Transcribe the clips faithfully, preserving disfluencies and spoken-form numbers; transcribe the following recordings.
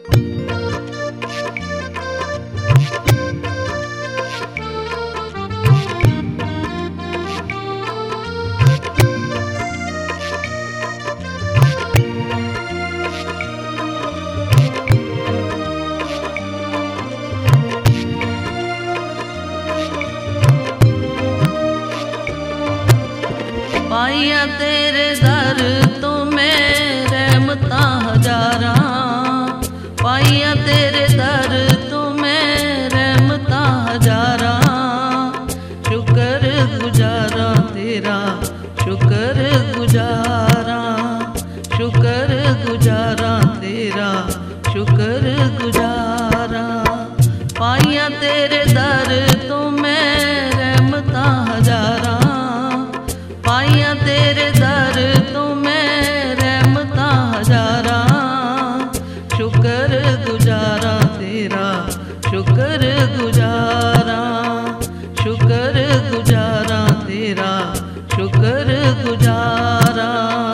पाइया तेरे दर तो मैं रहमता हजारा, पाइया तेरे दर तो मैं रहमता हजारा। शुक्र गुजारा तेरा शुक्र गुजारा, शुक्र गुजारा तेरा शुक्र गुजारा। पाइया तेरे दर तो मैं रहमता हजारा, पाइया तेरे दर तो मैं रहमता हजारा। शुक्र गुजारा तेरा शुक्र गुजारा, शुक्र गुजारा तेरा शुक्र गुजारा।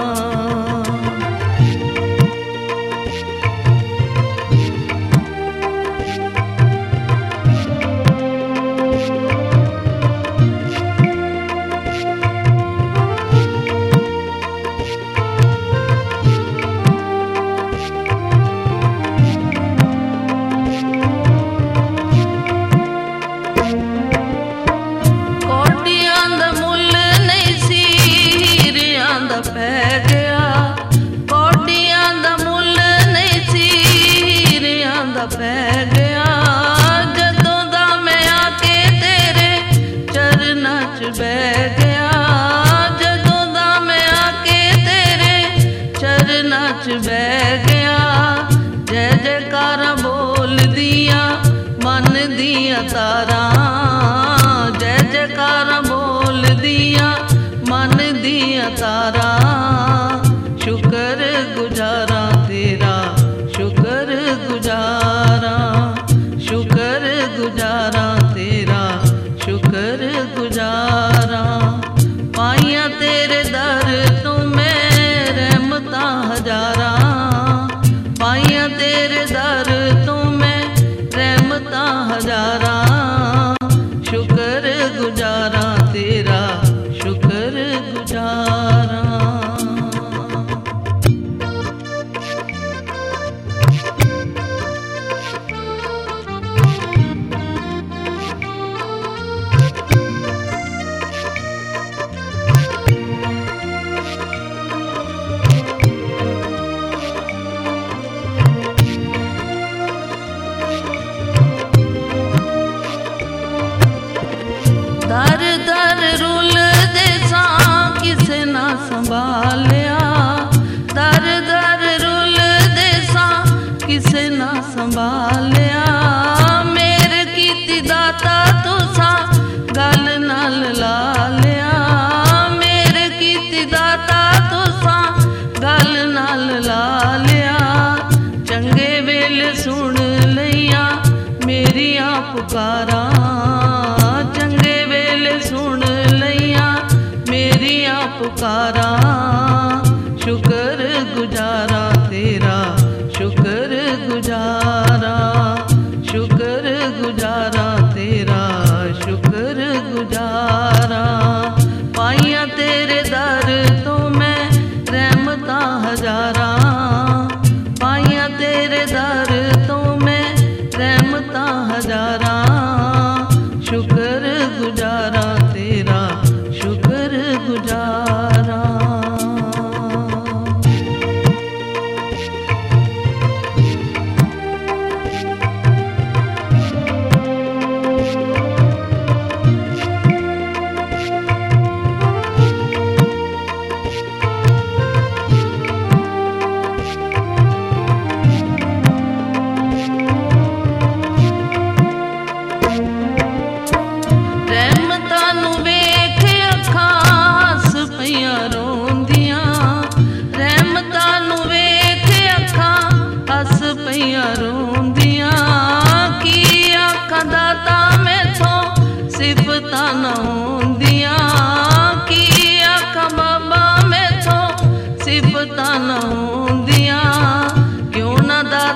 पै गया कौडियां दा मुल नहीं सी हीरियां दा पै गया। जदों दा मैं आके तेरे चरनां च बह गया, जदों दा मैं आके तेरे चरनां च बह गया। जय जयकारा बोल दिया मन दिया तारा, जय जयकारा बोल दिया मन दिया तारा। शुक्र गुजारा तेरा शुक्र गुजारा, शुक्र गुजारा तेरा शुक्र गुजारा। पाइया तेरे दर तो मैं रहमता हजारा, पाइया तेरे दर तो मैं रहमता हजारा। शुक्र गुजारा तेरा शुक्र गुजारा। दर दर रुल देसा किसे ना संभालिया, दर दर रुल देसा किसे ना संभालिया। मेरे कीती दाता तुसा गल नाल ला लिया, मेरे कीती दाता तुसा गल नाल ला लिया। चंगे वेले सुन लैया मेरिया पुकारा, चंगे वेले सुन लैया मेरिया पुकारा। शुक्र गुजारा तेरा शुक्र गुजारा, शुक्र गुजारा तेरा शुक्र गुजारा। पाइया तेरे दर तो मैं रहमता हजारा, पाइया तेरे दर तो मैं रहमता हजारा। शुक्र गुजारा तेरा शुक्र गुजारा।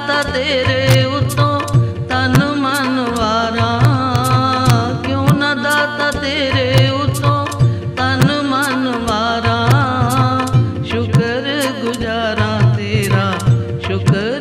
दाता तेरे उतों तन मन वारा, क्यों न दाता तेरे उतों तन मन वारा। शुक्र गुजारा तेरा शुक्र